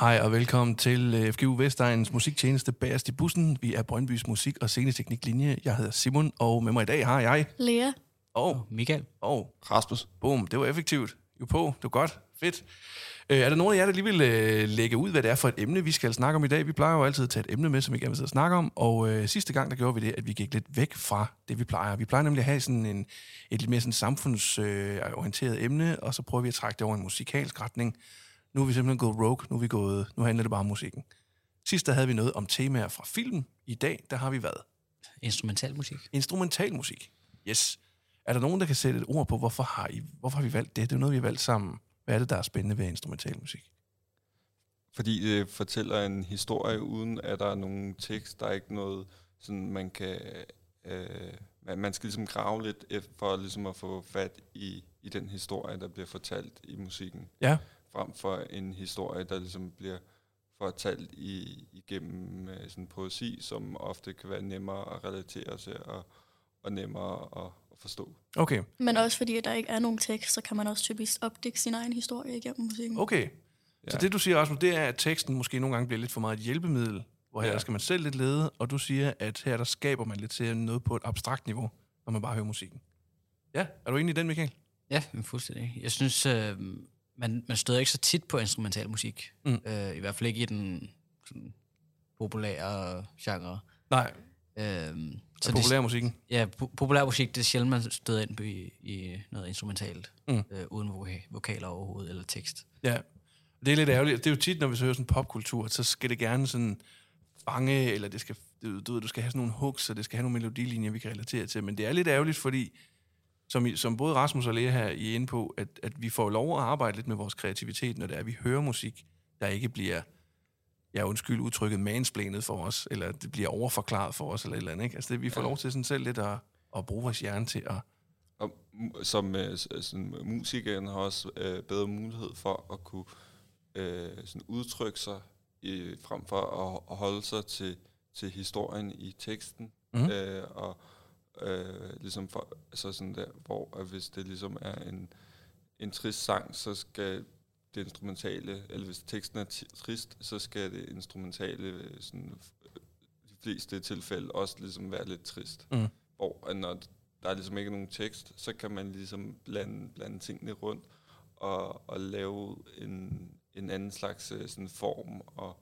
Hej og velkommen til FGU Vestegnens musiktjeneste Bagerst i bussen. Vi er Brøndbys musik- og scenetekniklinje. Jeg hedder Simon, og med mig i dag har jeg... Lea. Og Michael. Og Rasmus. Boom, det var effektivt. Jo på, det var godt. Fedt. Er der nogen af jer, der lige vil lægge ud, hvad det er for et emne, vi skal snakke om i dag? Vi plejer jo altid at tage et emne med, som vi gerne vil sidde og snakke om, og sidste gang, der gjorde vi det, at vi gik lidt væk fra det, vi plejer. Vi plejer nemlig at have sådan et lidt mere sådan samfundsorienteret emne, og så prøver vi at trække det over en musikalsk retning. Nu er vi simpelthen gået rogue, nu handler det bare om musikken. Sidst der havde vi noget om temaer fra film. I dag, der har vi hvad? Instrumentalmusik. Instrumentalmusik, yes. Er der nogen, der kan sætte et ord på, hvorfor har vi valgt det? Det er noget, vi har valgt sammen. Hvad er det, der er spændende ved instrumentalmusik? Fordi det fortæller en historie, uden at der er nogen tekst. Der er ikke noget, sådan man kan... man skal ligesom grave lidt for ligesom at få fat i den historie, der bliver fortalt i musikken. Ja. Frem for en historie, der ligesom bliver fortalt igennem sådan poesi, som ofte kan være nemmere at relatere til og nemmere at forstå. Okay. Men også fordi, at der ikke er nogen tekst, så kan man også typisk opdække sin egen historie igennem musikken. Okay. Så det, du siger, Rasmus, det er, at teksten måske nogle gange bliver lidt for meget et hjælpemiddel, hvor her skal man selv lidt lede, og du siger, at her der skaber man lidt til noget på et abstrakt niveau, når man bare hører musikken. Ja, er du enig i den, Michael? Ja, fuldstændig. Jeg synes, man støder ikke så tit på instrumental musik. I hvert fald ikke i den sådan, populære genre. Nej. Så populærmusikken? Ja, populærmusik, det er sjældent, man støder ind på i noget instrumentalt, uden vokaler overhovedet, eller tekst. Ja, det er lidt ærgerligt. Det er jo tit, når vi så hører sådan popkultur, så skal det gerne sådan fange, eller det skal, du skal have sådan nogle hooks, og det skal have nogle melodilinjer, vi kan relatere til. Men det er lidt ærgerligt, fordi, som både Rasmus og Lea her I er inde på, at vi får lov at arbejde lidt med vores kreativitet, når det er, at vi hører musik, der ikke bliver... udtrykket mansplanet for os, eller det bliver overforklaret for os, eller et eller andet, ikke? Altså det, vi får lov til sådan selv lidt at bruge vores hjerne til at... Og som musikeren har også bedre mulighed for at kunne sådan udtrykke sig, frem for at holde sig til historien i teksten, og ligesom for, altså sådan der, hvor hvis det ligesom er en trist sang, så skal det instrumentale, eller hvis teksten er trist, så skal det instrumentale sådan, de fleste tilfælde også ligesom være lidt trist. Hvor når der er ligesom ikke nogen tekst, så kan man ligesom blande tingene rundt og lave en anden slags sådan form og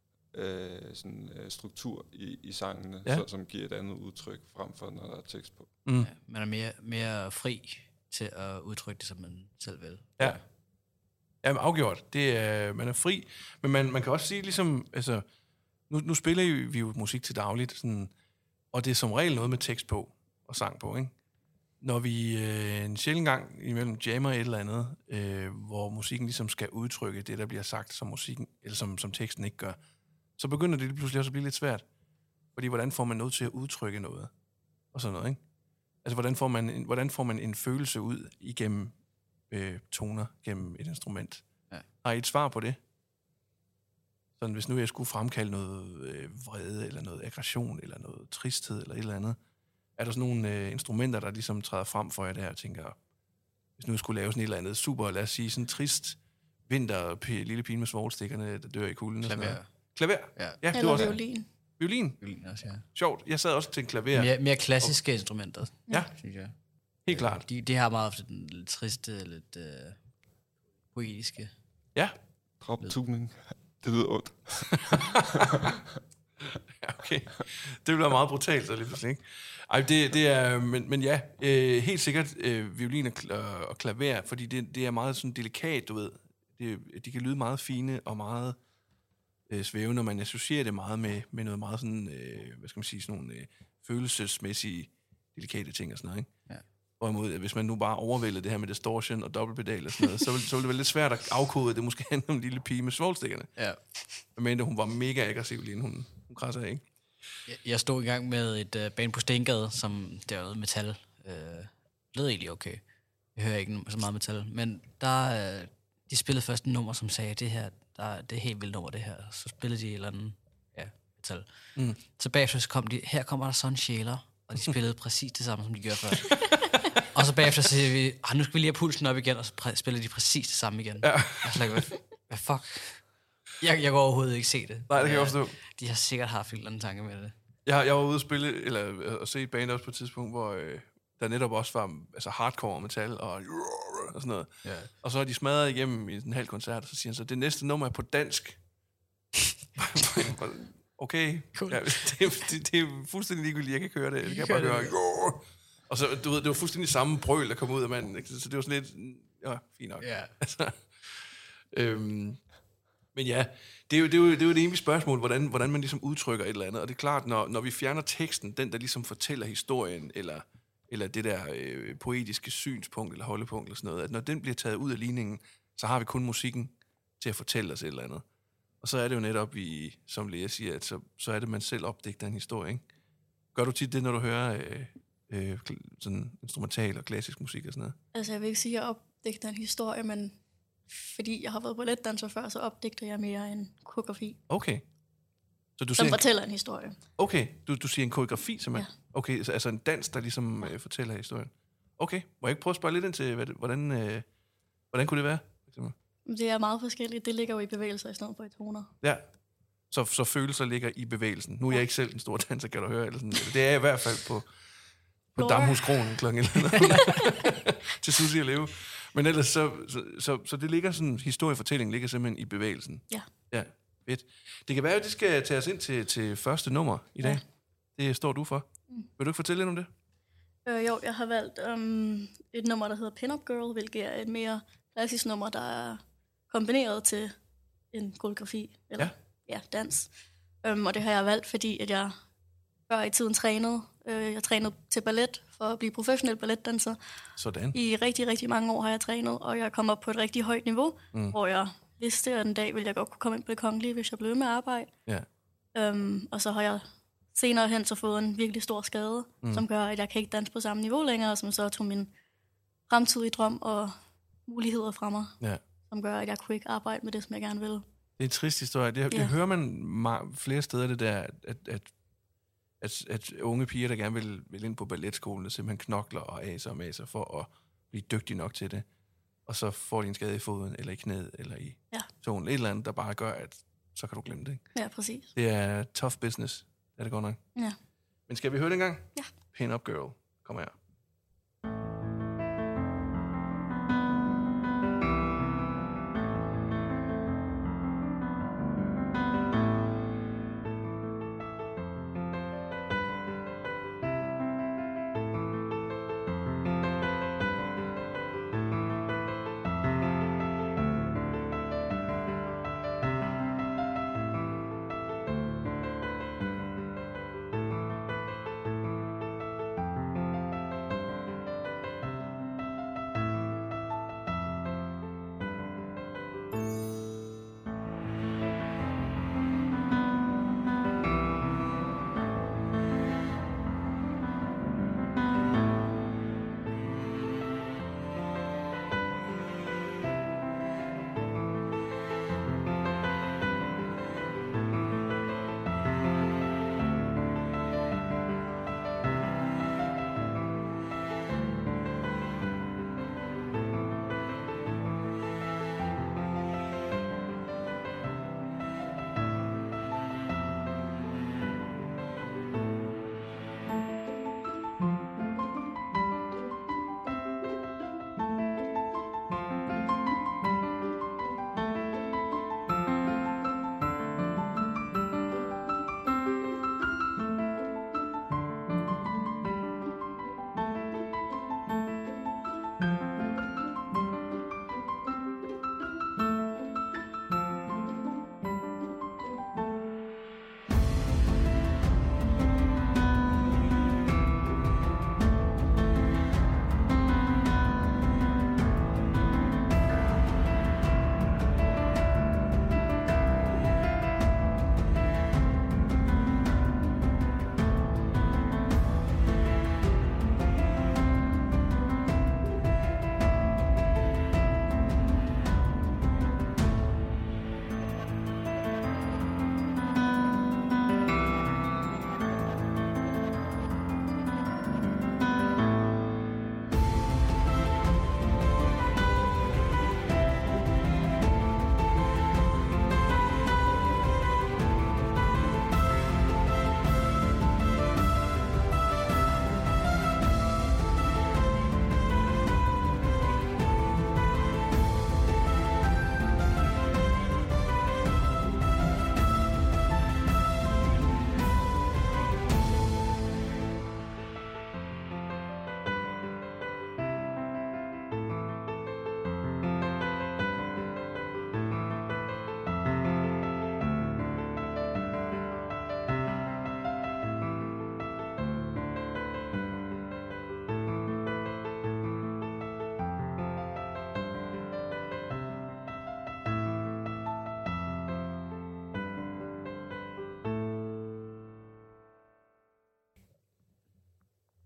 sådan struktur i sangene, som giver et andet udtryk frem for, når der er tekst på. Ja, man er mere fri til at udtrykke det, som man selv vil. Ja. Jamen afgjort. Man er fri, men man kan også sige ligesom, altså, nu spiller vi jo musik til dagligt, sådan, og det er som regel noget med tekst på og sang på, ikke? Når vi en sjælden gang imellem jammer et eller andet, hvor musikken ligesom skal udtrykke det, der bliver sagt, som musikken, eller som teksten ikke gør, så begynder det lige pludselig også at blive lidt svært. Fordi hvordan får man noget til at udtrykke noget? Og sådan noget, ikke? Altså hvordan får man en følelse ud igennem toner gennem et instrument. Ja. Har I et svar på det? Sådan, hvis nu jeg skulle fremkalde noget vrede, eller noget aggression, eller noget tristhed, eller et eller andet. Er der sådan nogle instrumenter, der ligesom træder frem for jer der, og tænker, hvis nu jeg skulle lave sådan et eller andet super, lad os sige, sådan trist lille pige med svovlstikkerne, der dør i kulden. Klaver? Ja, eller også violin. Violin også, ja. Sjovt. Jeg sad også til en klaver. Mere klassiske instrumenter, synes jeg. Helt klart. De har meget ofte den lidt triste, lidt poetiske. Ja. Drop-tuning. Det lyder ondt. Okay. Det bliver meget brutalt, så lige pludselig, ikke? Ej, det er... Men ja, helt sikkert violin og klaver, fordi det er meget sådan delikat, du ved. De kan lyde meget fine og meget svævende, og man associerer det meget med noget meget sådan, hvad skal man sige, sådan nogle følelsesmæssige, delikate ting og sådan noget, ikke? Ja. Hvorimod, hvis man nu bare overvælder det her med distortion og dobbeltpedal og sådan noget, så ville det være lidt svært at afkode, at det måske handler om en lille pige med svovlstikkerne. Ja. Jeg mente, hun var mega aggressiv lige hun krasser af, ikke? Jeg stod i gang med et band på Stengade, som der var noget metal. Lød egentlig okay. Jeg hører ikke så meget metal. Men der, de spillede først en nummer, som sagde, det her, det er helt vildt nummer, det her. Så spillede de et eller andet, metal. Så bagefter så kom her kommer der sådan sjæler, og de spillede præcis det samme, som de gjorde før. Og så bagefter siger vi, nu skal vi lige have pulsen op igen, og så spiller de præcis det samme igen. Ja. Og så hvad fuck? Jeg kan overhovedet ikke se det. Nej, det kan jeg også forstå. De har sikkert haft en eller anden tanke med det. Jeg var ude at spille, eller at se et band også på et tidspunkt, hvor der netop også var altså hardcore metal og sådan noget. Ja. Og så er de smadret igennem i en halv koncert, og så siger han så, det næste nummer er på dansk. Okay. Cool. Ja, det er fuldstændig ligegyldigt, jeg kan ikke høre det. Jeg kan bare høre. Og så, du ved, det var fuldstændig samme brøl, der kom ud af manden. Ikke? Så det var sådan lidt, ja, fint nok. Ja. Altså, men ja, det er jo det evige spørgsmål, hvordan man ligesom udtrykker et eller andet. Og det er klart, når vi fjerner teksten, den der ligesom fortæller historien, eller det der poetiske synspunkt, eller holdepunkt, eller sådan noget, at når den bliver taget ud af ligningen, så har vi kun musikken til at fortælle os et eller andet. Og så er det jo netop, som Lea siger, at så er det, man selv opdigter en historie, ikke? Gør du tit det, når du hører sådan instrumental og klassisk musik og sådan noget? Altså, jeg vil ikke sige, at jeg opdigter en historie, men fordi jeg har været balletdanser før, så opdigter jeg mere en koreografi, Okay. Så du som siger fortæller en historie. okay, du siger en koreografi, simpelthen? Ja. Okay, altså en dans, der ligesom fortæller historien. Okay, må jeg ikke prøve at spørge lidt ind til, hvordan kunne det være? for eksempel? Det er meget forskelligt. Det ligger jo i bevægelser i stedet for i toner. Ja, så følelser ligger i bevægelsen. Nu er jeg ikke selv en stor danser, kan du høre. Eller sådan. Det er jeg i hvert fald på Damhuskronen klokken eller noget. Til Susie og Leo. Men ellers så det ligger sådan, historiefortællingen ligger simpelthen i bevægelsen. Ja. Ja, fedt. Det kan være, at det skal tage os ind til første nummer i dag. Det står du for. Vil du ikke fortælle lidt om det? Jo, jeg har valgt et nummer, der hedder Pin-Up Girl, hvilket er et mere klassisk nummer, der er kombineret til en koreografi, eller dans. Og det har jeg valgt, fordi at jeg før i tiden trænede. Jeg trænede til ballet for at blive professionel balletdanser. Sådan. I rigtig, rigtig mange år har jeg trænet, og jeg kom op på et rigtig højt niveau, hvor jeg vidste, at en dag ville jeg godt kunne komme ind på det kongelige, hvis jeg blev ved med at arbejde. Ja. Og så har jeg senere hen så fået en virkelig stor skade, som gør, at jeg kan ikke danse på samme niveau længere, og som så tog min fremtidige drøm og muligheder fra mig, som gør, at jeg kunne ikke arbejde med det, som jeg gerne ville. Det er en trist historie. Det hører man flere steder, det der, at unge piger, der gerne vil ind på balletskolen, simpelthen knokler og aser for at blive dygtige nok til det. Og så får de en skade i foden, eller i knæet, eller i tåen. Et eller andet, der bare gør, at så kan du glemme det. Ikke? Ja, præcis. Det er tough business. Det er det godt nok. Ja. Men skal vi høre det en gang? Ja. Pin-Up Girl. Kom her.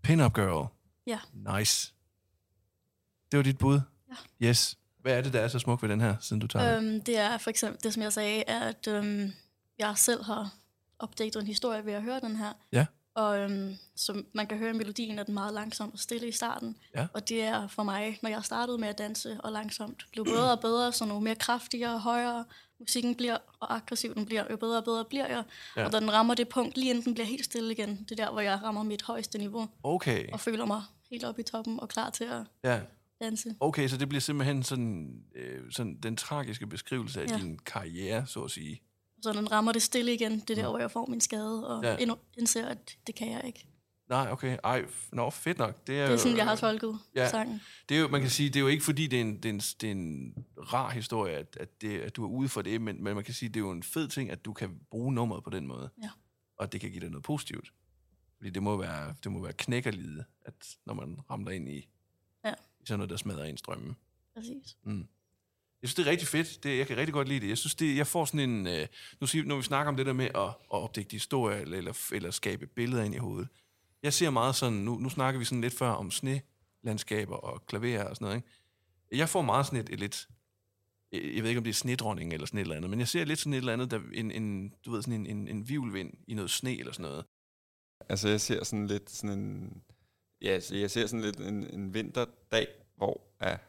Pin-Up Girl. Ja. Nice. Det var dit bud? Ja. Yes. Hvad er det, der er så smukt ved den her, siden du tager Det er for eksempel, det som jeg sagde, er, at jeg selv har opdaget en historie ved at høre den her. Ja. Og så man kan høre melodien, at den er meget langsom og stille i starten. Ja. Og det er for mig, når jeg startede med at danse og langsomt blev bedre og bedre, så nogle mere kraftigere og højere musikken bliver, og aggressiv den bliver, jo bedre og bedre bliver jeg. Ja. Og da den rammer det punkt, lige inden den bliver helt stille igen, det er der, hvor jeg rammer mit højeste niveau. Okay. Og føler mig helt oppe i toppen og klar til at Ja. danse. Okay, så det bliver simpelthen sådan den tragiske beskrivelse af Ja. din karriere, så at sige. Så når den rammer det stille igen, det er der, hvor jeg får min skade, og Ja. indser, at det kan jeg ikke. Nej, okay. Ej, fedt nok. Det er sådan, jeg har tolket sangen. Det er jo, man kan sige, det er jo ikke fordi, det er en rar historie, at du er ude for det, men man kan sige, det er jo en fed ting, at du kan bruge nummeret på den måde. Ja. Og det kan give dig noget positivt. Fordi det må være knækkerlide, at når man ramler ind i sådan noget, der smadrer ens drømme. Præcis. Jeg synes, det er rigtig fedt. Jeg kan rigtig godt lide det. Jeg synes, jeg får sådan en... når vi snakker om det der med at opdægte historier, eller skabe billeder ind i hovedet. Jeg ser meget sådan... Nu snakker vi sådan lidt før om snelandskaber og klaverer og sådan noget, ikke? Jeg får meget sådan et lidt... Jeg ved ikke, om det er snedronning eller sådan et eller andet, men jeg ser lidt sådan et eller andet, du ved, sådan en vivlvind i noget sne eller sådan noget. Altså, jeg ser sådan lidt sådan en... Ja, altså, jeg ser sådan lidt en vinterdag, hvor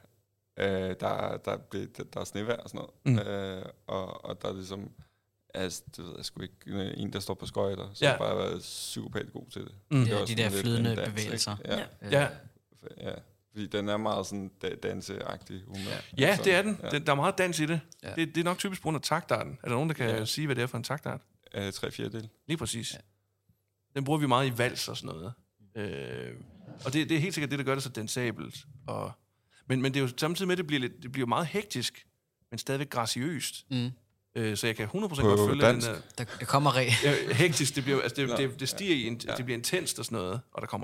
der er snevejr og sådan noget. Og der er ligesom... Altså, det ved jeg sgu ikke. En, der står på skøjter, så har bare været psykopat god til det. Det er de der flydende bevægelser. Ja. Ja, fordi den er meget sådan danseagtig humor. Ja, det er den. Ja. Der er meget dans i det. Ja. Det er nok typisk på grund af taktarten. Er der nogen, der kan sige, hvad det er for en taktart? 3/4. Lige præcis. Ja. Den bruger vi meget i vals og sådan noget. Og det er helt sikkert det, der gør det så dansabelt. Men det er jo samtidig med, at det bliver meget hektisk, men stadigvæk graciøst. Så jeg kan 100% godt følge dansk. den der. Der kommer hektisk, det bliver, altså det stiger i det bliver intenst og sådan noget, og der kommer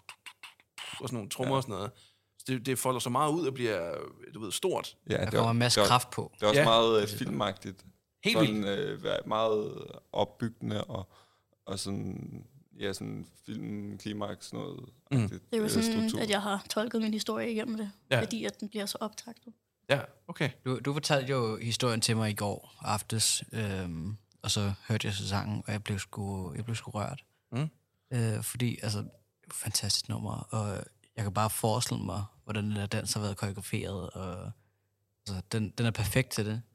og sådan nogle trommer og sådan noget. Så det folder så meget ud og bliver, du ved, stort. Ja, der kommer en masse kraft på. Det er også meget filmagtigt. Helt vildt. Meget opbyggende og sådan... Ja, sådan filmklimaks, sådan noget. Det er jo sådan, at jeg har tolket min historie igennem det, fordi at den bliver så optaktet. Ja, okay. Du fortalte jo historien til mig i går aftes, og så hørte jeg så sangen, og jeg blev sgu rørt. Fordi, altså, fantastisk nummer, og jeg kan bare forestille mig, hvordan den der dans har været koreograferet, og altså, den er perfekt til det.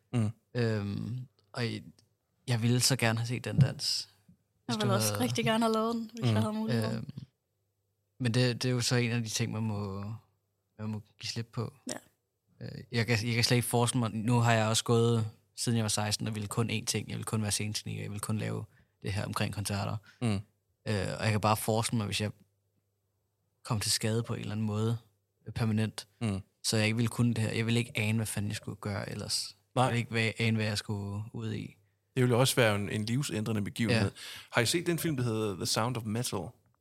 Og jeg ville så gerne have set den dans. Jeg ville også rigtig gerne have lavet den, hvis jeg havde mulighed. Men det er jo så en af de ting, man må give slip på. Ja. Jeg kan slet ikke forestille mig, nu har jeg også gået, siden jeg var 16, og ville kun én ting. Jeg ville kun være scenetekniker, jeg ville kun lave det her omkring koncerter. Og jeg kan bare forestille mig, hvis jeg kom til skade på en eller anden måde, permanent, så jeg ikke ville kunne det her. Jeg ville ikke ane, hvad fanden jeg skulle gøre ellers. Nej. Jeg ville ikke ane, hvad jeg skulle ud i. Det ville også være en livsændrende begivenhed. Ja. Har I set den film, der hedder The Sound of Metal?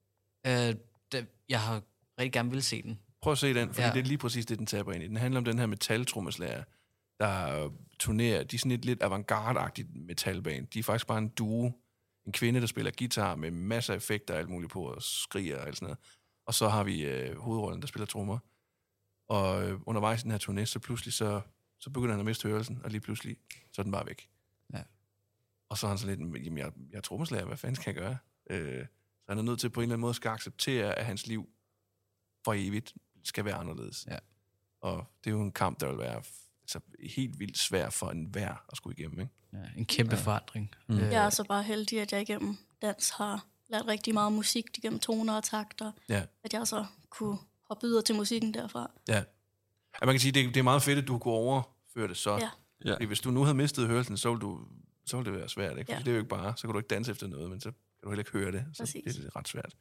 Jeg har rigtig gerne ville se den. Prøv at se den, for det er lige præcis det, den taber ind i. Den handler om den her metaltrommeslager, der turnerer. De er sådan lidt avantgarde-agtigt metalband. De er faktisk bare en duo. En kvinde, der spiller guitar med masser af effekter og alt muligt på, og skriger og alt sådan noget. Og så har vi hovedrollen, der spiller trommer. Og undervejs i den her turné, så pludselig så begynder han at miste hørelsen, og lige pludselig, så er den bare væk. Ja. Og så er han så lidt, jamen jeg er trommeslager, hvad fanden skal jeg gøre? Så han er nødt til på en eller anden måde skal acceptere, at hans liv for evigt skal være anderledes. Ja. Og det er jo en kamp, der vil være helt vildt svær for enhver at skulle igennem, ikke? Ja, en kæmpe forandring. Jeg er så bare heldig, at jeg igennem dans har lært rigtig meget musik igennem toner og takter. Ja. At jeg så kunne hoppe videre til musikken derfra. Ja. Man kan sige, det er meget fedt, at du kunne overføre det så. Ja. Hvis du nu havde mistet hørelsen, så ville det være svært, ikke? Fordi det er jo ikke bare, så kan du ikke danse efter noget, men så kan du heller ikke høre det. Så det er ret svært.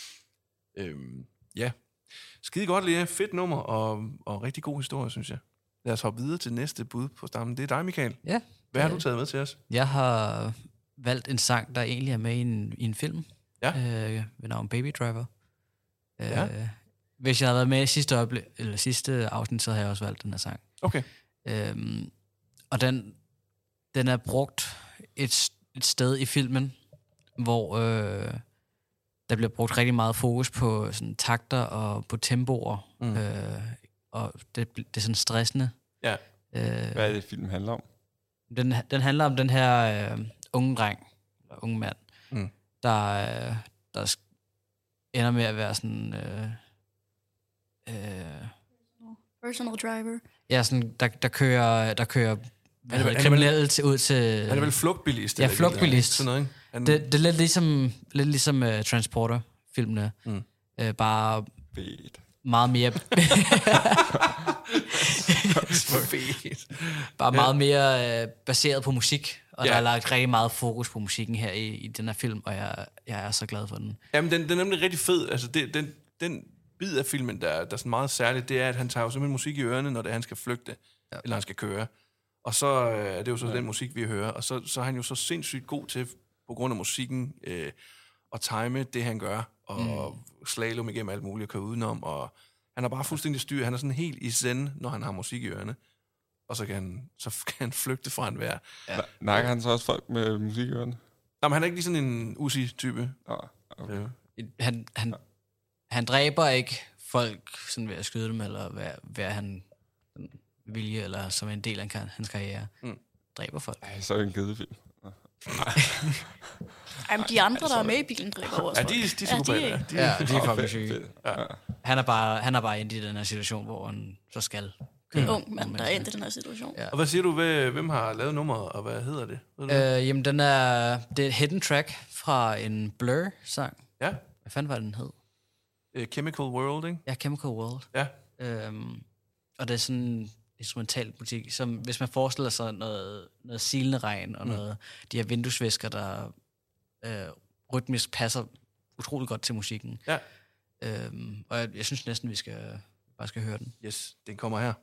Ja. Skide godt, Lea. Fedt nummer og rigtig god historie, synes jeg. Lad os hoppe videre til næste bud på stammen. Det er dig, Michael. Ja. Hvad har du taget med til os? Jeg har valgt en sang, der egentlig er med i en film. Ja. Ved navn Baby Driver. Hvis jeg havde været med i sidste afsnit, så havde jeg også valgt den her sang. Okay. Og den er brugt et sted i filmen, hvor der bliver brugt rigtig meget fokus på sådan takter og på tempoer, og det er sådan stressende. Ja. Hvad er det, filmen handler om? Den handler om den her unge dreng, eller unge mand, der ender med at være sådan... Personal driver. Ja, sådan, der kører kriminelle ud til... Han er vel flugtbilist? Ja, flugtbilist. Sådan noget, ikke? Det er lidt ligesom Transporter-filmene. Bare Fedt. meget mere... Bare meget mere baseret på musik. Og der er lagt rigtig meget fokus på musikken her i den her film, og jeg er så glad for den. Jamen, den er nemlig rigtig fed. Altså, den bid af filmen, der er sådan meget særligt, det er, at han tager jo simpelthen musik i ørerne, når han skal flygte, eller han skal køre. Og så er det jo så den musik, vi hører. Og så er han jo så sindssygt god til, på grund af musikken, at time det, han gør, og slalom igennem alt muligt, og køre udenom, og han har bare fuldstændig styr. Han er sådan helt i zen, når han har musik i ørerne. Og så kan han flygte fra enhver. Ja. Nakker han så også folk med musik i ørerne? Jamen, han er ikke lige sådan en Uzi-type. Okay. Han dræber ikke folk sådan ved at skyde dem, eller hvad han vilje, eller som en del af hans karriere. Dræber folk. Ej, så er det en kedefilm. Jamen, de andre, der er med i bilen, dræber også folk. De er super. De er fucking syge. Ja. Han er bare endt i den her situation, hvor han så skal En ung mand, der er endt i den her situation. Ja. Og hvad siger du, hvem har lavet nummeret, og hvad hedder det? Jamen, det er et hidden track fra en Blur-sang. Ja. Hvad fanden var den hed? Chemical World, ikke? Ja, Chemical World. Ja. Og det er sådan instrumental musik, som hvis man forestiller sig noget silende regn, og noget, de her vinduesvæsker, der rytmisk passer utrolig godt til musikken. Ja. Og jeg synes næsten, vi bare skal høre den. Yes, den kommer her.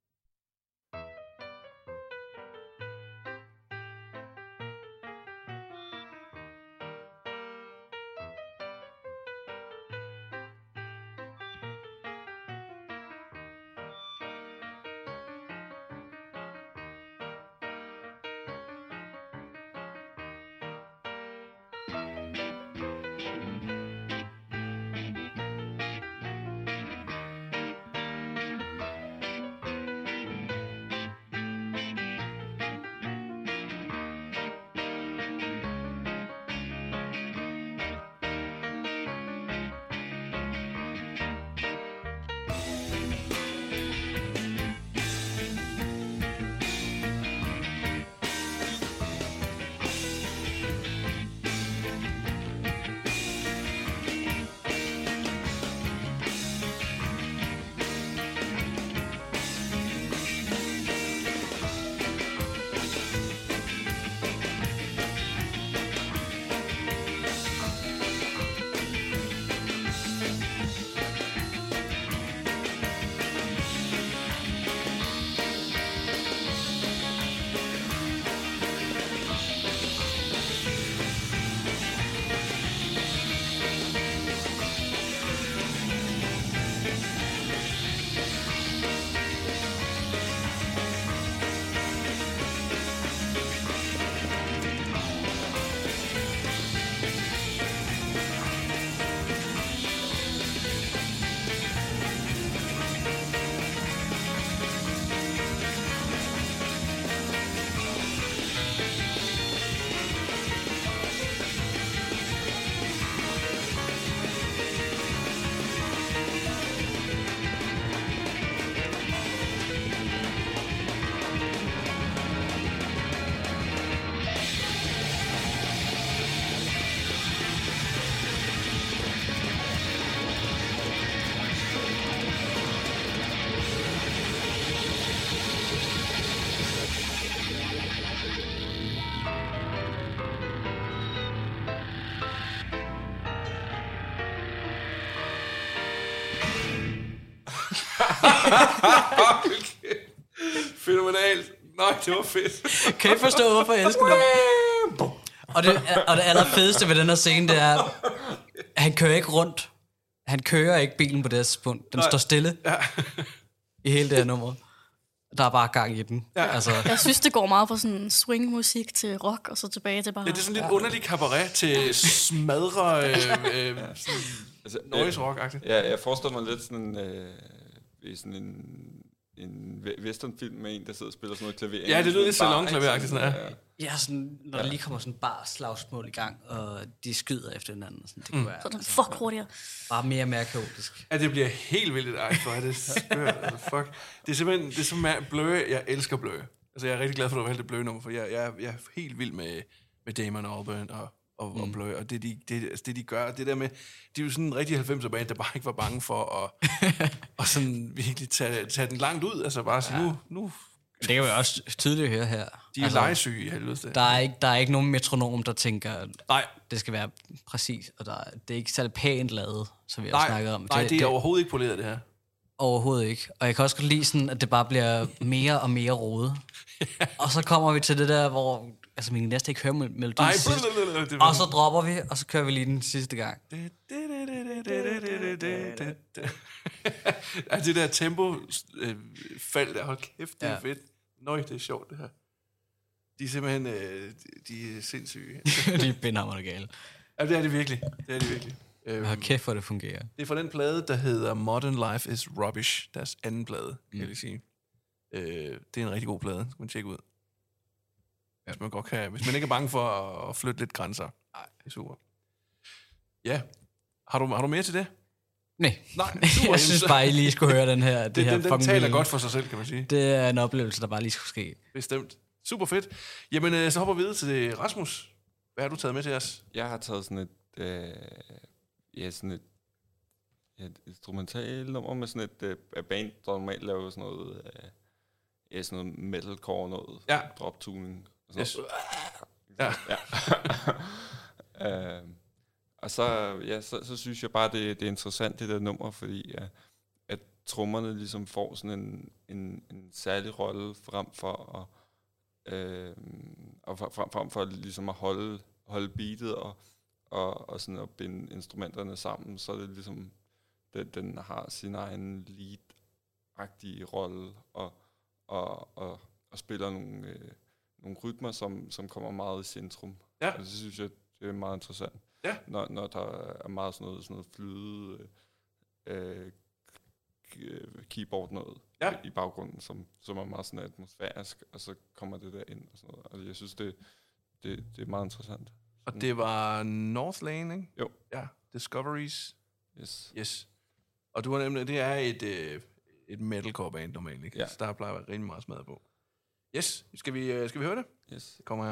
Okay. Fænomenalt. Nej, det var fedt. Kan I forstå, hvorfor jeg elsker det? Og det allerfedeste ved den her scene, det er, at han kører ikke rundt. Han kører ikke bilen på det her tidspunkt. Den står stille i hele det her nummer. Der er bare gang i den. Ja. Altså, Jeg synes, det går meget fra sådan swing-musik til rock, og så tilbage til bare... Ja, det er sådan lidt underlig cabaret til smadre Altså, noise rock-agtigt. Ja, jeg forestiller mig lidt sådan i sådan en westernfilm med en, der sidder og spiller sådan noget klaver. Ja, det lyder lidt Sådan en bar, salonklaveragtigt, ikke? sådan her. ja, sådan, når der lige kommer sådan bare slagsmål i gang, og de skyder efter hinanden. Sådan, det kunne være Sådan fuck hurtigere. bare mere og mere kaotisk. Ja, det bliver helt vildt. Ej, for er det skørt. Altså, fuck. Det er simpelthen, det er som Blø. Jeg elsker Blø. Altså, jeg er rigtig glad for, at du valgte Blø-nummer, for jeg er helt vild med Damon Albarn og Blø, og det de gør, det der med, de er jo sådan en rigtig 90'er band, der bare ikke var bange for at sådan virkelig tage den langt ud, altså bare sige, nu Det kan vi også tydeligt høre her. de er legesyge i helvede. Der er ikke nogen metronom, der tænker, Nej, det skal være præcis, og det er ikke særlig pænt lavet, som vi har snakket om. Nej, det er overhovedet ikke poleret, det her. Overhovedet ikke. Og jeg kan også godt lide sådan, at det bare bliver mere og mere rodet. Og så kommer vi til det der, hvor altså, min næste ikke hører melodien Nej, sidst. Og så dropper vi, og så kører vi lige den sidste gang. Ja, det der tempo-fald der, hold kæft, det er Ja. fedt. Nøj, det er sjovt, det her. De er simpelthen, de er sindssyge. De er bindhamrende gale. Ja, det er det virkelig. Det er det virkelig. Hold kæft, hvor det fungerer. Det er fra den plade, der hedder Modern Life is Rubbish. Deres anden plade, kan jeg lige sige. Det er en rigtig god plade, skal man tjekke ud. Hvis man, godt kan, hvis man ikke er bange for at flytte lidt grænser. Nej, det er super. Ja. Har du mere til det? Nej, Nej, super. jeg synes bare, I lige skulle høre den her. Det her den fucking taler vilde. godt for sig selv, kan man sige. Det er en oplevelse, der bare lige skulle ske. Bestemt. Super fedt. Jamen, så hopper vi videre til Rasmus. Hvad har du taget med til os? Jeg har taget sådan et instrumental nummer med sådan et band, der normalt laver sådan noget, sådan noget metalcore, noget drop-tuning. Og sådan Yes. noget. Ja. Og så synes jeg bare, det er interessant, det der nummer, fordi at trommerne ligesom får sådan en særlig rolle frem for ligesom at holde beatet og sådan at binde instrumenterne sammen, så er det ligesom, den har sin egen lead-agtige rolle og spiller nogle rytmer, som kommer meget i centrum. Ja. Og det synes jeg, det er meget interessant. Ja. Når der er meget sådan noget flyde keyboard noget i baggrunden, som er meget sådan atmosfærisk, og så kommer det der ind og sådan noget. Altså, jeg synes, det er meget interessant. Og det var Northlane, ikke? Jo. Ja, Discoveries. Yes. Og du har nemlig, det er et metalcore band normalt, ikke? Ja. Så der plejer at være rigtig meget smadret på. Yes, skal vi høre det? Yes. Det kommer her.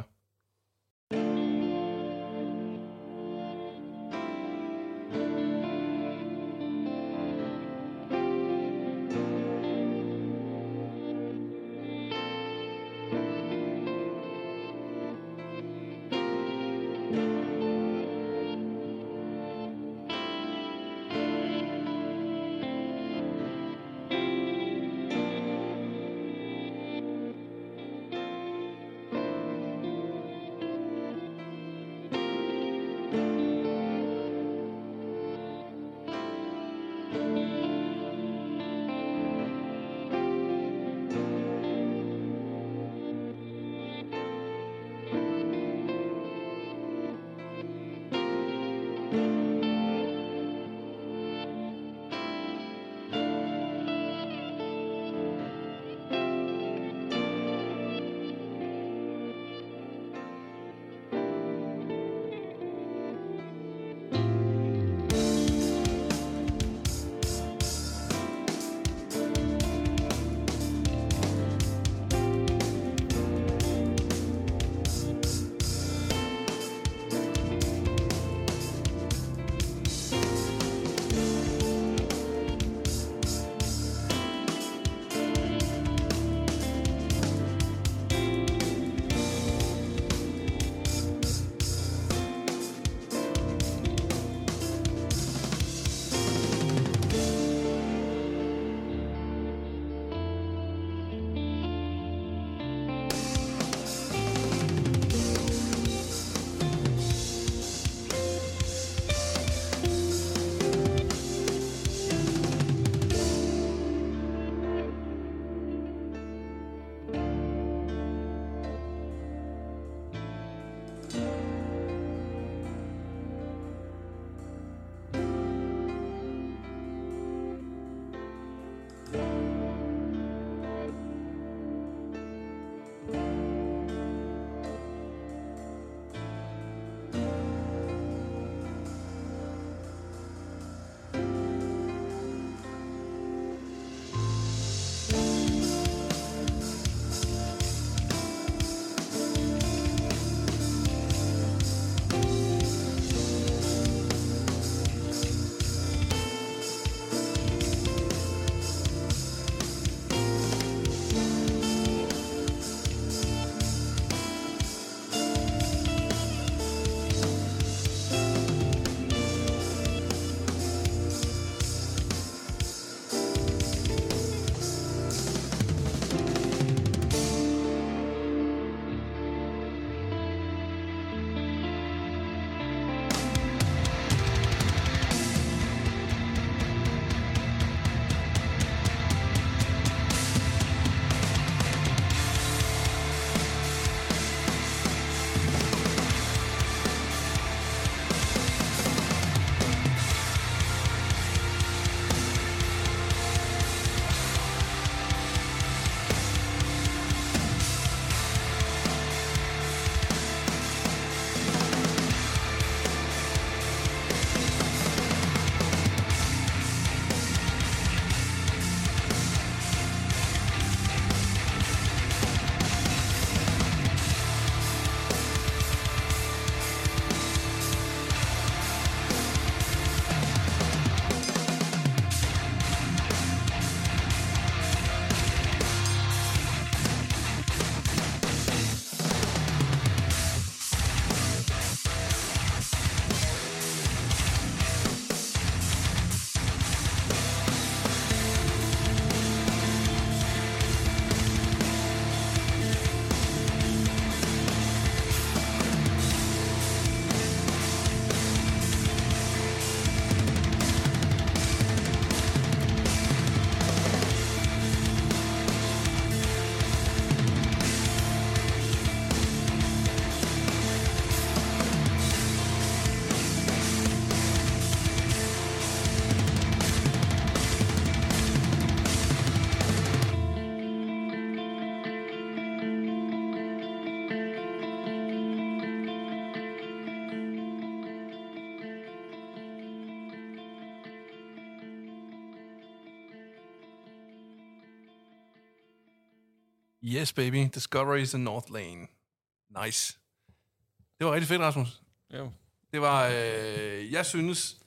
Yes, baby. Discovery is the North Lane. Nice. Det var rigtig fedt, Rasmus. Jo. Det var, jeg synes,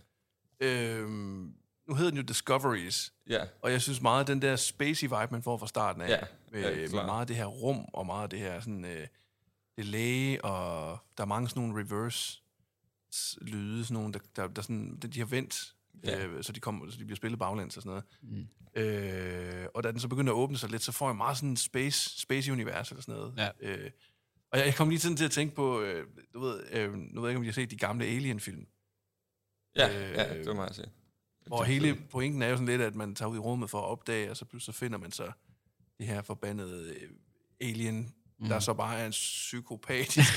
nu hedder den jo Discoveries, Ja. og jeg synes meget, den der spacey vibe, man får fra starten af, Ja, med meget af det her rum, og meget af det her sådan, delay, og der er mange sådan nogle reverse lyde, sådan nogle, der sådan, de har vendt, så de bliver spillet baglæns og sådan noget. Og da den så begynder at åbne sig lidt, så får jeg meget sådan en space-univers eller sådan noget. Ja. Og jeg kom lige sådan til at tænke på, du ved, nu ved jeg ikke, om I har set de gamle Alien-film. Ja, det var meget at se. Hvor hele pointen er jo sådan lidt, at man tager ud i rummet for at opdage, og så pludselig finder man så det her forbandede alien, der så bare er en psykopatisk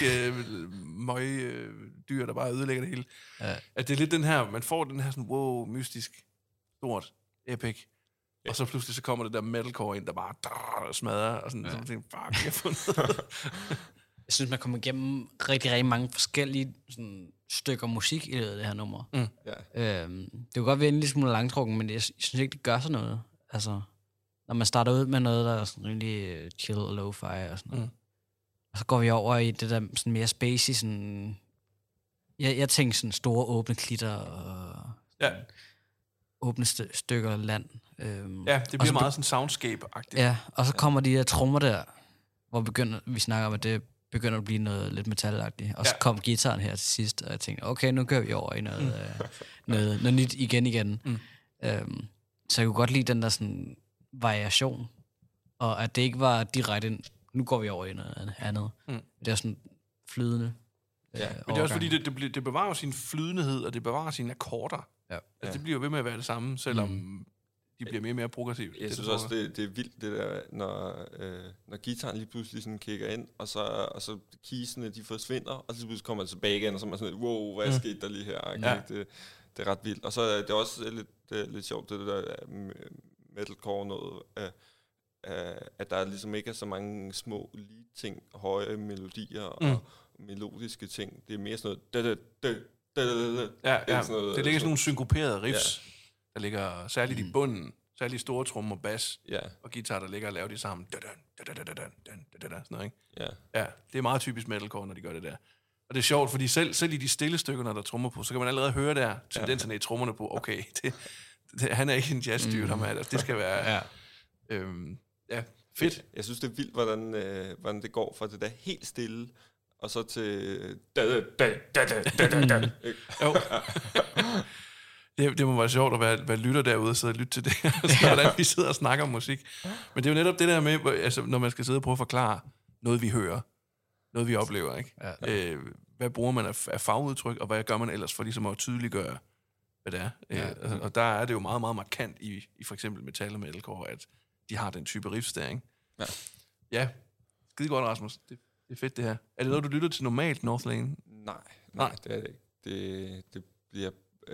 dyr, der bare ødelægger det hele. Ja. At det er lidt den her, man får den her sådan, wow, mystisk, stort, epic, og så pludselig så kommer det der metalcore ind, der bare smadrer, og sådan, så man tænker, fuck, jeg har fundet. Jeg synes, man kommer igennem rigtig, rigtig mange forskellige sådan, stykker musik i det her nummer. Ja. Det kan godt være en lille smule langtrukken, men jeg synes ikke, det gør sådan noget. Altså, når man starter ud med noget, der er sådan rigtig chill og lo-fi og sådan noget. Og så går vi over i det der sådan mere spacey, sådan... Jeg tænker sådan store åbne klitter og åbne stykker land. Det bliver meget sådan soundscape-agtigt. Ja, og så kommer de der trommer der, hvor vi snakker om, at det begynder at blive noget lidt metalagtigt. Og så kom guitaren her til sidst, og jeg tænkte, okay, nu kører vi over i noget nyt igen. Så jeg kunne godt lide den der sådan variation, og at det ikke var direkte, nu går vi over i noget andet. Det er sådan flydende. Men det er også fordi, det bevarer jo sin flydenhed, og det bevarer sine akkorder. Ja. Altså, det bliver jo ved med at være det samme, selvom de bliver mere og mere progressivt. Jeg synes også, det er vildt, det der, når guitaren lige pludselig sådan kigger ind, og så keysene, de forsvinder, og så pludselig kommer det tilbage igen, og så er man sådan lidt, wow, hvad skete der lige her? Okay? Ja. Det er ret vildt. Og så er det også lidt sjovt, det der metalcore noget, at der ligesom ikke er så mange små lead-ting, høje melodier og melodiske ting. Det er mere sådan noget... Det ligger sådan nogle synkoperede riffs, der ligger særligt i bunden, særligt store trommer, bas og guitar, der ligger og laver de sammen. Sådan noget, ikke? Ja, det er meget typisk metalcore, når de gør det der. Og det er sjovt, fordi selv i de stille stykker, når der trommer på, så kan man allerede høre der tendenserne i trommerne på, okay, han er ikke en jazzdyr, altså, det skal være... fedt. Jeg synes, det er vildt, hvordan det går fra det der helt stille, og så til... Det må være sjovt at være lytter derude og sidde og lytte til det, hvordan vi sidder og snakker om musik. Men det er jo netop det der med, altså, når man skal sidde og prøve at forklare noget, vi hører, noget, vi oplever, ikke? Ja. Hvad bruger man af fagudtryk, og hvad gør man ellers for ligesom at tydeliggøre, hvad det er? Og der er det jo meget, meget markant i for eksempel metal og metalcore, at de har den type riffs der, ikke? Ja, skide godt, Rasmus. Det er fedt, det her. Er det noget, du lytter til normalt, North Lane? Nej, det er det ikke. Det bliver...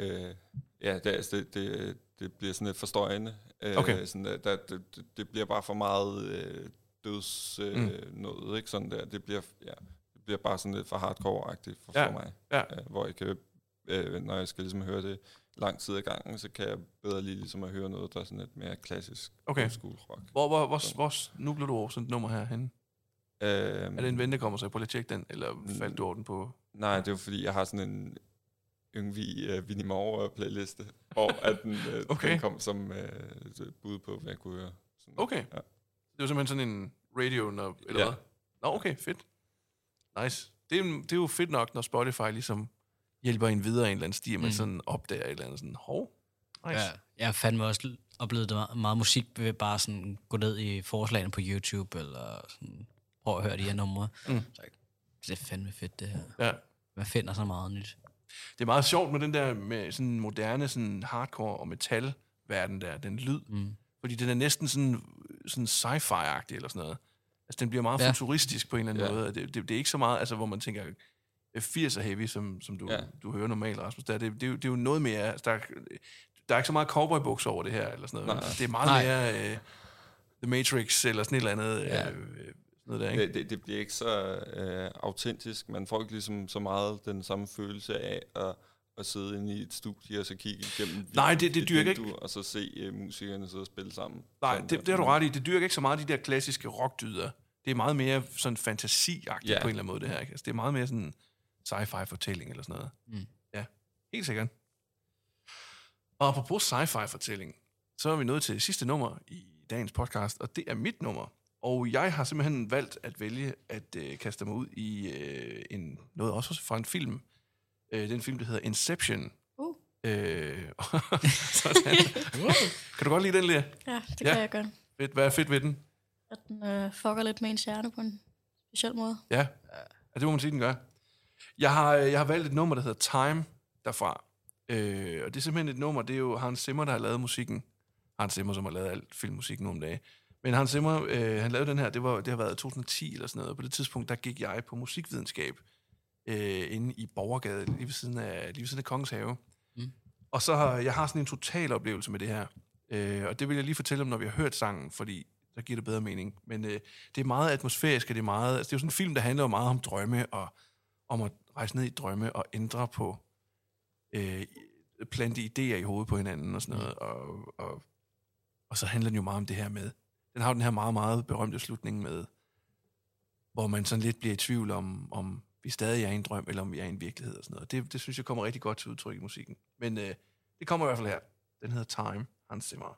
det bliver sådan lidt forstøjende. Sådan det bliver bare for meget noget, ikke? Sådan der. Det bliver bare sådan lidt for hardcore-agtigt for mig. Ja. Hvor jeg kan, når jeg skal ligesom høre det lang tid ad gangen, så kan jeg bedre lige ligesom at høre noget, der er sådan lidt mere klassisk school rock. Hvor snubler du over sådan et nummer her henne? Er det en ven, der kommer, så jeg prøver at tjekke den, eller faldt du over den på? Nej, det er jo fordi, jeg har sådan en Yngwie Winnie Moore playliste, og at den kom som bud på, hvad jeg kunne høre. Sådan, okay. Ja. Det var simpelthen sådan en radio, eller hvad? Nå, okay, fedt. Nice. Det er jo fedt nok, når Spotify ligesom hjælper en videre i en eller anden stil, man sådan opdager et eller andet sådan, nice. Ja, jeg har fandme også oplevet meget musik ved bare sådan gå ned i forslagene på YouTube, eller sådan prøve at høre de her numre. Så det er fandme fedt, det her. Ja. Man finder så meget nyt. Det er meget sjovt med den der med sådan moderne sådan hardcore og metal-verden der, den lyd. Fordi den er næsten sådan sci-fi-agtig eller sådan noget. Altså den bliver meget futuristisk på en eller anden måde. Det er ikke så meget, altså hvor man tænker 80'er heavy, som du hører normalt, Rasmus. Det er jo noget mere, altså, der er ikke så meget cowboy-buks over det her, eller sådan noget. Det er meget mere The Matrix, eller sådan et eller andet. Noget der, ikke? Det bliver ikke så autentisk. Man får ikke ligesom så meget den samme følelse af at sidde inde i et studie og så kigge igennem Nej, det dyrker ikke. Og så se musikerne sidde og spille sammen. Nej, det har du ret i. Det dyrker ikke så meget de der klassiske rockdyder. Det er meget mere sådan fantasiagtigt på en eller anden måde, det her. Ikke? Altså, det er meget mere sådan sci-fi fortælling eller sådan noget. Ja, helt sikkert. Og apropos sci-fi fortælling, så er vi nået til det sidste nummer i dagens podcast, og det er mit nummer. Og jeg har simpelthen valgt at vælge at kaste mig ud i noget også fra en film. Den film, der hedder Inception. Kan du godt lide den, Lea? Ja, det kan jeg godt. Fedt. Hvad er fedt ved den? At den fucker lidt med ens hjerne på en speciel måde. Ja, det må man sige, den gør. Jeg har valgt et nummer, der hedder Time derfra. Og det er simpelthen et nummer, det er jo Hans Zimmer, der har lavet musikken. Hans Zimmer, som har lavet alt filmmusik nogle dage. Men Hans Zimmer, han lavede den her, det har været 2010 eller sådan noget. Og på det tidspunkt, der gik jeg på musikvidenskab inde i Borgergade, lige ved siden af Kongens Have. Og så jeg har sådan en total oplevelse med det her. Og det vil jeg lige fortælle om, når vi har hørt sangen, fordi der giver det bedre mening. Men det er meget atmosfærisk, og det er jo sådan en film, der handler jo meget om drømme, og om at rejse ned i drømme, og ændre på plante idéer i hovedet på hinanden, og sådan noget. Og så handler den jo meget om det her med, den har den her meget, meget berømte slutning med, hvor man sådan lidt bliver i tvivl om vi stadig er i en drøm, eller om vi er i en virkelighed og sådan noget. Det synes jeg kommer rigtig godt til udtryk i musikken. Men det kommer i hvert fald her. Den hedder Time, Hans Zimmer.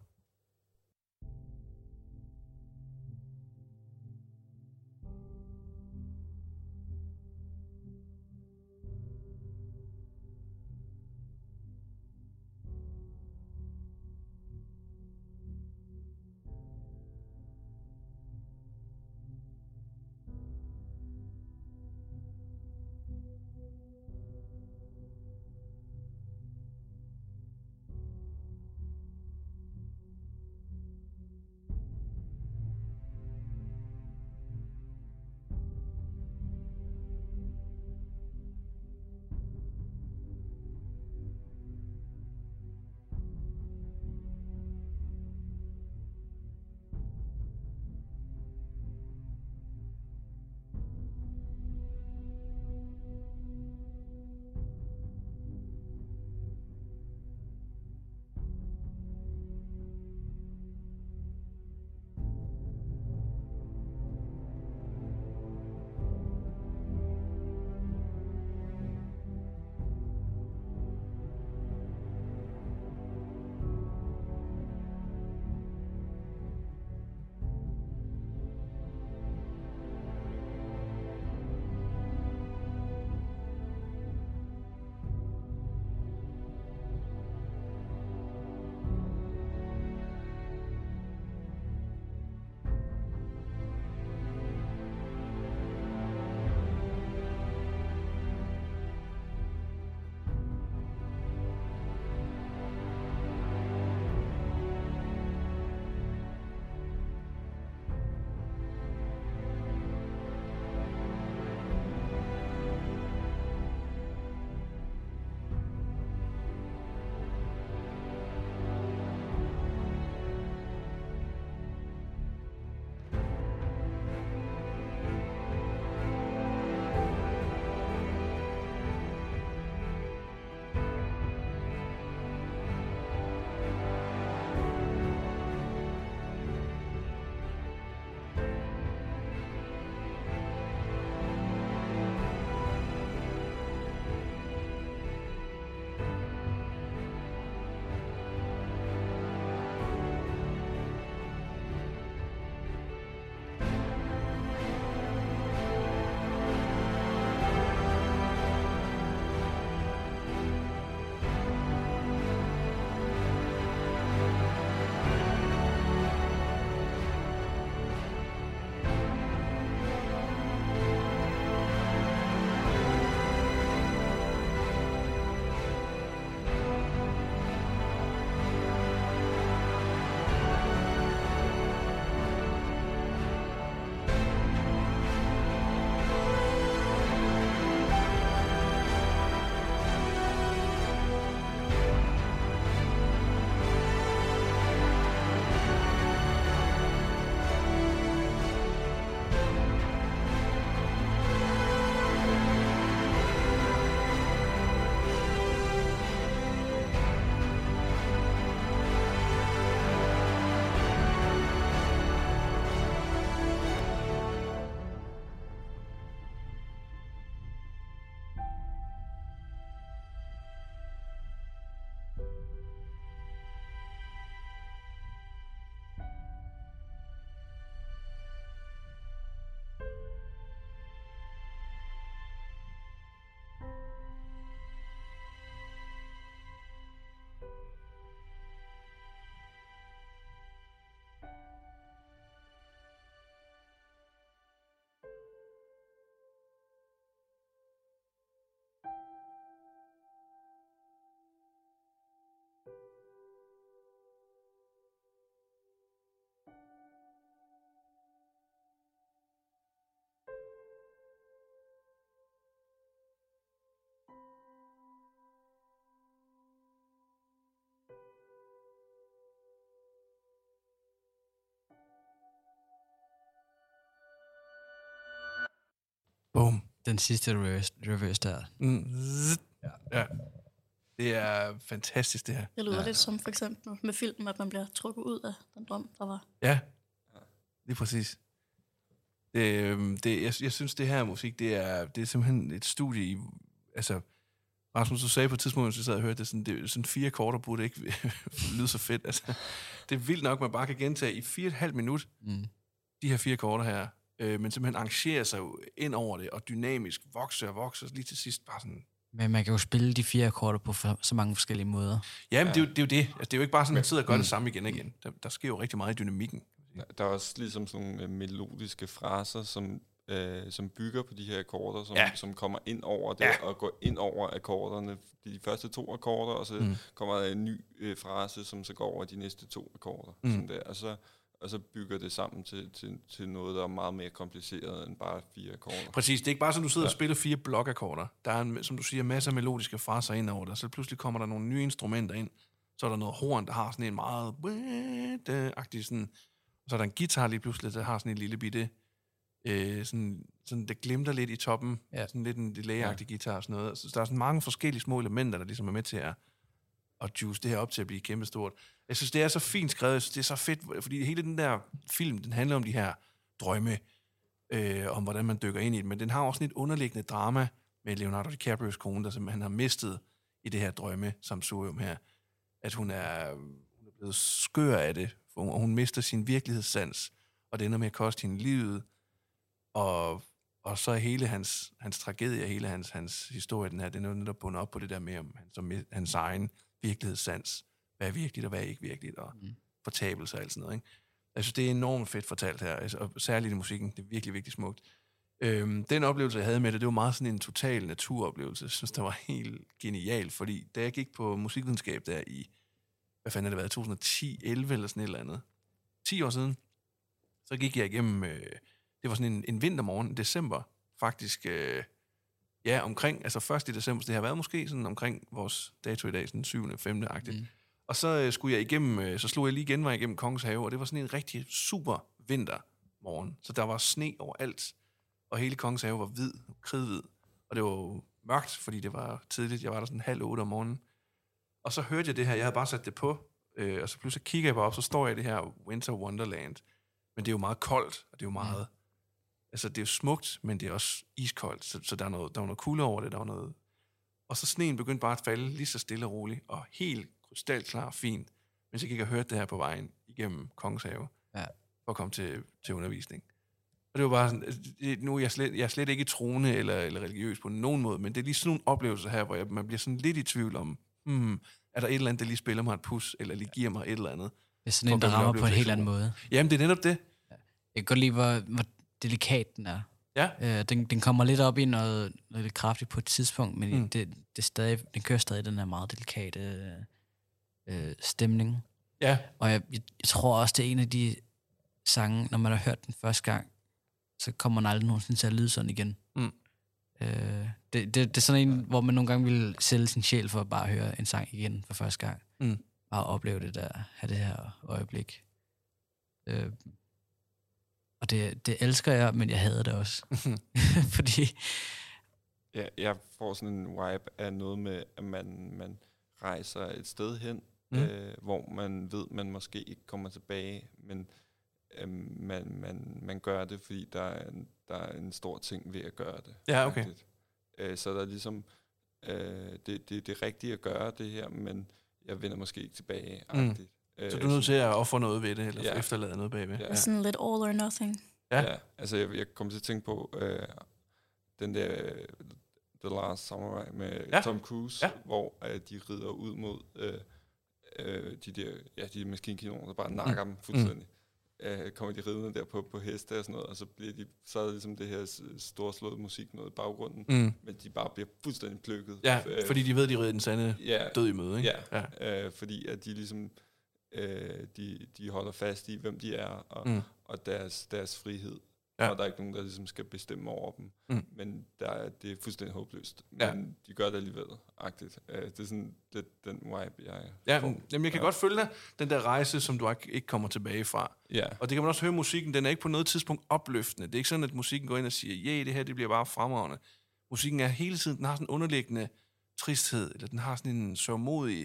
Boom. Den sidste reverse der. Ja. Det er fantastisk, det her. Det lyder lidt som for eksempel med filmen, at man bliver trukket ud af den drøm, der var. Ja, lige præcis. Jeg synes, det her musik, det er simpelthen et studie i... Altså, Rasmus, du sagde på et tidspunkt, at jeg sad og hørte det, sådan 4 akkorder burde ikke lyde så fedt. Altså, det er vildt nok, man bare kan gentage i 4,5 minut, de her 4 akkorder her, men simpelthen arrangerer sig ind over det, og dynamisk vokser, lige til sidst bare sådan... Men man kan jo spille de 4 akkorder på så mange forskellige måder. Jamen, det er jo det. Altså, det er jo ikke bare sådan, at man sidder og gør det samme igen. Der sker jo rigtig meget i dynamikken. Der er også ligesom sådan nogle melodiske fraser, som bygger på de her akkorder, som kommer ind over det, og går ind over akkorderne. De første 2 akkorder, og så kommer der en ny frase, som så går over de næste 2 akkorder. Sådan der. Og så bygger det sammen til noget, der er meget mere kompliceret end bare 4 akkorder. Præcis, det er ikke bare sådan, du sidder og spiller 4 blokakkorder. Der er, som du siger, masser af melodiske fraser ind over det, så pludselig kommer der nogle nye instrumenter ind. Så er der noget horn, der har sådan en meget... agtig sådan... Og så er der en guitar lige pludselig, der har sådan en lille bitte... sådan det glimter lidt i toppen. Ja. Sådan lidt en delay-agtig guitar og sådan noget. Så der er sådan mange forskellige små elementer, der ligesom er med til at juice det her op til at blive kæmpestort. Jeg synes, det er så fint skrevet. Det er så fedt, fordi hele den der film, den handler om de her drømme, om hvordan man dykker ind i det, men den har også sådan et underliggende drama med Leonardo DiCaprios kone, der simpelthen har mistet i det her drømme samsurium her. At hun er blevet skør af det, og hun mister sin virkelighedssans, og det ender med at koste hende livet, og så er hele hans tragedie, hele hans historie, den er jo netop bundet op på det der med, om hans egen virkelighedssans, hvad er virkeligt og hvad er ikke virkeligt, og fortabelse og alt sådan noget. Ikke? Jeg synes, det er enormt fedt fortalt her, altså, og særligt i musikken, det er virkelig, virkelig smukt. Den oplevelse, jeg havde med det var meget sådan en total naturoplevelse. Jeg synes, det var helt genialt, fordi da jeg gik på musikvidenskab der i, hvad fanden har det været, 2010, 11 eller sådan et eller andet, 10 år siden, så gik jeg igennem, det var sådan en vintermorgen i december, faktisk, omkring, altså 1. december, det har været måske sådan omkring vores dato i dag, sådan 7. 5. Og så skulle jeg igennem, så slog jeg lige genvej igennem Kongens Have, og det var sådan en rigtig super vintermorgen. Så der var sne overalt, og hele Kongens Have var hvid, kridhvid. Og det var jo mørkt, fordi det var tidligt. Jeg var der sådan 7:30 om morgenen. Og så hørte jeg det her, jeg havde bare sat det på, og så pludselig kigger jeg bare op, så står jeg i det her Winter Wonderland. Men det er jo meget koldt, og det er jo meget... Altså, det er jo smukt, men det er også iskoldt, så der var noget kulde over det, der var noget... Og så sneen begyndte bare at falde lige så stille og roligt, og helt krystalklar og fint, mens jeg gik og hørte det her på vejen igennem Kongens Have, for at komme til undervisning. Og det var bare sådan, nu er jeg slet ikke troende eller religiøs på nogen måde, men det er lige sådan nogle oplevelser her, hvor man bliver sådan lidt i tvivl om, er der et eller andet, der lige spiller mig et pus, eller lige giver mig et eller andet. Det er sådan en, der rammer på en helt anden måde. Jamen, det er netop det. Jeg kan godt lide, hvor delikat den er. Ja. Den kommer lidt op i noget lidt kraftigt på et tidspunkt, men det stadig, den kører stadig den her meget delikate stemning. Ja. Og jeg tror også, det er en af de sange, når man har hørt den første gang, så kommer man aldrig nogensinde til at lyde sådan igen. Det er sådan en, hvor man nogle gange vil sælge sin sjæl for at bare høre en sang igen for første gang. Bare opleve det der, have det her øjeblik. Og det elsker jeg, men jeg hader det også. Fordi... Ja, jeg får sådan en vibe af noget med, at man rejser et sted hen, hvor man ved, man måske ikke kommer tilbage, men man gør det, fordi der er en stor ting ved at gøre det. Ja, okay. Så der er ligesom, det er rigtigt at gøre det her, men jeg vender måske ikke tilbage. Så du er nødt til at ofre noget ved det, eller efterlade noget bagved. Ja. Sådan lidt all or nothing. Ja, altså jeg kommer til at tænke på den der The Last Samurai med Tom Cruise, hvor de rider ud mod de maskinkanoner, der bare nakker dem fuldstændig. Kommer de ridende der på heste og sådan noget, og så er der ligesom det her storslåede musik noget i baggrunden, men de bare bliver fuldstændig plukket. Ja, fordi de ved, de rider den sande død i møde, ikke? Ja. Fordi at de ligesom de holder fast i, hvem de er, og deres frihed. og der er ikke nogen, der ligesom skal bestemme over dem. Men det er fuldstændig håbløst. Men de gør det alligevel-agtigt. Det er sådan lidt den vibe, jeg får. Jamen, jeg kan godt følge dig, den der rejse, som du ikke kommer tilbage fra. Ja. Og det kan man også høre, musikken, den er ikke på noget tidspunkt opløftende. Det er ikke sådan, at musikken går ind og siger, det her, det bliver bare fremragende. Musikken er hele tiden, den har sådan en underliggende tristhed, eller den har sådan en sørgmodig,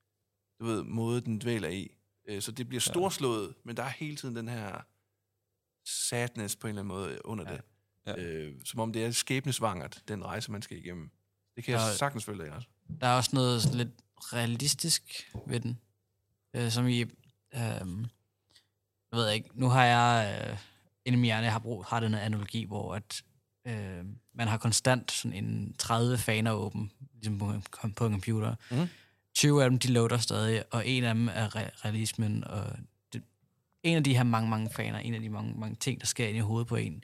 måde, den dvæler i. Så det bliver storslået, men der er hele tiden den her sadness på en eller anden måde under det. Ja. Som om det er skæbnesvangert, den rejse, man skal igennem. Det kan jeg sagtens følge dig også. Der er også noget sådan lidt realistisk ved den. Som i... jeg ved ikke, nu har jeg... inde i min hjerne, har den analogi, hvor at, man har konstant sådan en 30 faner åben, ligesom på en computer. 20 af dem, de loader stadig, og en af dem er realismen, og en af de her mange faner, en af de mange ting, der sker ind i hovedet på en,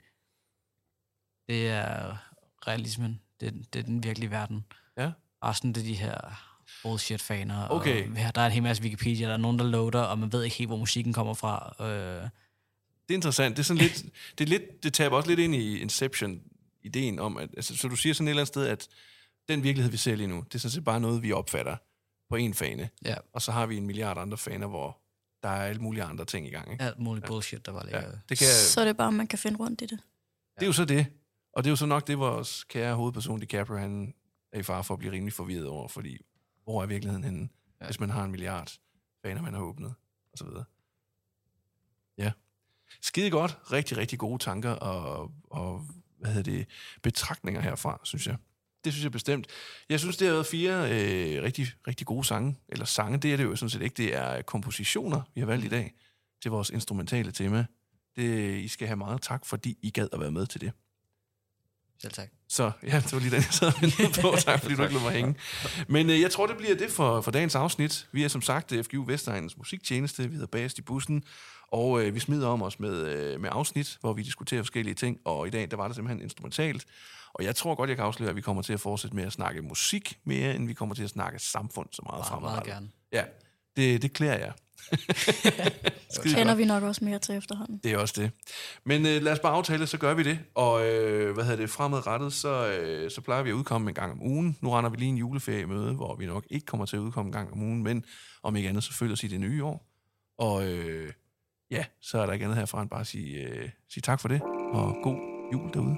det er realismen. Det er den virkelige verden. Ja. Resten det er de her bullshit-faner. Okay. Og der er en hel masse Wikipedia, der er nogen, der loader, og man ved ikke helt, hvor musikken kommer fra. Det er interessant. Det er sådan lidt, det taber også lidt ind i Inception-ideen om, at, altså, så du siger sådan et eller andet sted, at den virkelighed, vi ser lige nu, det er sådan set bare noget, vi opfatter på en fane. Ja. Og så har vi 1 milliard andre faner, hvor der er alle mulige andre ting i gang. Ikke? Alt muligt bullshit, der var ligger. Ja. Så er det bare, man kan finde rundt i det. Det er jo så det. Og det er jo så nok det, vores kære hovedperson DiCaprio, han er i fare for at blive rimelig forvirret over, fordi hvor er virkeligheden henne, hvis man har 1 milliard faner, man har åbnet, og så videre. Ja. Skide godt. Rigtig, rigtig gode tanker og betragtninger herfra, synes jeg. Det synes jeg bestemt. Jeg synes, det har været 4 rigtig, rigtig gode sange. Eller sange, det er det jo sådan set ikke. Det er kompositioner, vi har valgt i dag til vores instrumentale tema. I skal have meget tak, fordi I gad at være med til det. Selv tak. Så ja, det var lige den, jeg sad og ventede på. Tak, fordi du ikke lod mig hænge. Men jeg tror, det bliver det for dagens afsnit. Vi er som sagt FGU Vestegnens musiktjeneste. Vi hedder Bagest i bussen. Og vi smider om os med afsnit, hvor vi diskuterer forskellige ting. Og i dag, der var det simpelthen instrumentalt. Og jeg tror godt, jeg kan afsløre, at vi kommer til at fortsætte med at snakke musik mere, end vi kommer til at snakke samfund så meget fremadrettet. Meget gerne. Ja, det klæder jeg. Kender vi nok også mere til efterhånden. Det er også det. Men lad os bare aftale, så gør vi det. Og fremadrettet, så plejer vi at udkomme en gang om ugen. Nu render vi lige en juleferiemøde, hvor vi nok ikke kommer til at udkomme en gang om ugen, men om ikke andet, så følger sig det nye år. Og så er der ikke andet herfra end bare at sige tak for det, og god jul derude.